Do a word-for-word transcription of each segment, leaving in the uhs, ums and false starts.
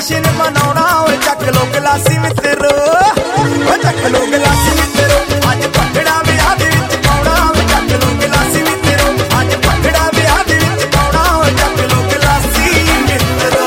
जशन मनाउणा ओए चक लो गलासी मित्रो ओ चक लो गलासी मित्रो अज भंगड़ा विआह दे विच पाउणा ओए चक लो गलासी मित्रो अज भंगड़ा विआह दे विच पाउणा ओए चक लो गलासी मित्रो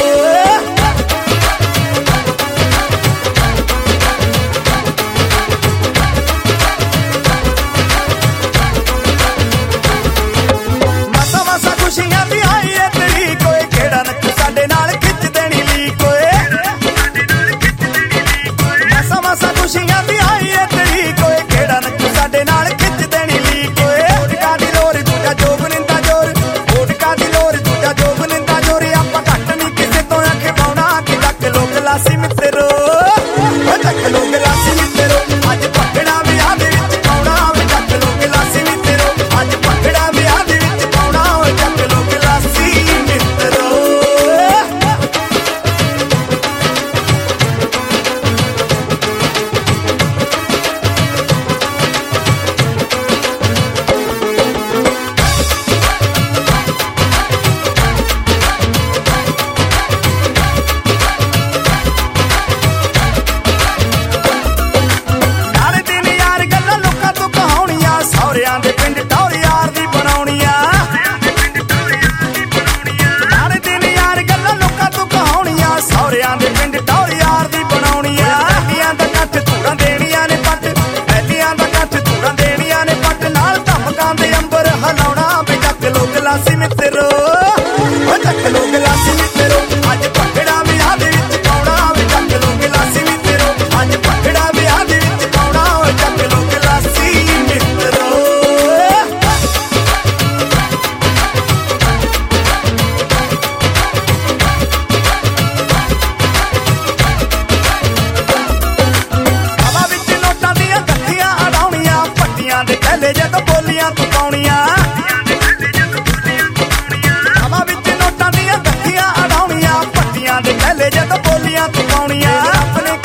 मसा मसा खुशियां दी आई है तेरी कोई केड़ा नक साडे नाल खिच देनी ली कोई मसा मसा खुशियां दी आई है तेरी कोई केड़ा नक साडे नाल खिच देनी ली कोई ओडका दी लोर दूजा जोग निंदा जोर ओडका दी लोर दूजा जोग निंदा जोर आपां घट नहीं किसे तो आखे पाउणा कि चक लो गलासी मित्रो ओ चक लो गलासी मित्रो अज भंगड़ा विआह दे विच पाउणा वे चक लो गलासी मित्रो अज भंगड़ा विआह दे विच पाउणा वे चक लो गलासी मित्रो ਨਾਲੇ ਦਿਨ ਯਾਰ ਗੱਲਾਂ ਲੋਕਾਂ ਤੋਂ ਕਹਾਉਣੀਆਂ ਸਹੁਰਿਆਂ ਦੇ ਪਿੰਡ ਟੌਰ ਯਾਰ ਦੀ ਬਣਾਉਣੀਆਂ ਨਾਲੇ ਦਿਨ ਯਾਰ ਗੱਲਾਂ ਲੋਕਾਂ ਤੋਂ ਕਹਾਉਣੀਆਂ ਸਹੁਰਿਆਂ ਦੇ ਪਿੰਡ ਟੌਰ ਯਾਰ ਦੀ ਬਣਾਉਣੀਆਂ ਪਹਿਲੀਆਂ ਦਾ ਕੱਠ ਧੂੜਾਂ ਦੇਣੀਆਂ ਨੇ ਪੱਟ ਪਹਿਲੀਆਂ ਦਾ ਕੱਠ ਧੂੜਾਂ ਦੇਣੀਆਂ ਨੇ ਪੱਟ ਨਾਲ ਧਮਕਾਂ ਦੇ ਅੰਬਰ ਹਲਾਉਣਾ ਵੇ ਚੱਕ ਲੋ ਗਲਾਸੀ ਮਿੱਤਰੋ ਓ ਚੱਕ ਲੋ ਗਲਾਸੀ ਮਿੱਤਰੋ ਅੱਜ ਭੰਗੜਾ ਵਿਆਹ ਦੇ ਵਿੱਚ ਪਾਉਣਾ ਵੇ ਚੱਕ ਲੋ ਗਲਾਸੀ ਮਿੱਤਰੋ ਅੱਜ ਭੰਗੜਾ ਵਿਆਹ ਦੇ ਵਿੱਚ ਪਾਉਣਾ ਵੇ ਚੱਕ ਲੋ ਗਲਾਸੀ ਮਿੱਤਰੋ ਹਵਾ ਵਿੱਚ ਨੋਟਾਂ ਦੀਆਂ ਗੱਠੀਆਂ ਅੜਾਉਣੀਆਂ ਪੱਟੀਆਂ ਦੇ ਥੈਲੇ ਜਦੋਂ ਬੋਲੀਆਂ ਤੂੰ ਪਾਉਣੀਆਂ ਹਵਾ ਵਿੱਚ ਨੋਟਾਂ ਦੀਆਂ ਗੱਠੀਆਂ ਅੜਾਉਣੀਆਂ ਪੱਟੀਆਂ ਦੇ ਥੈਲੇ ਜਦੋਂ ਬੋਲੀਆਂ ਤੂੰ ਪਾਉਣੀਆਂ ਰੱਬ ਨੇ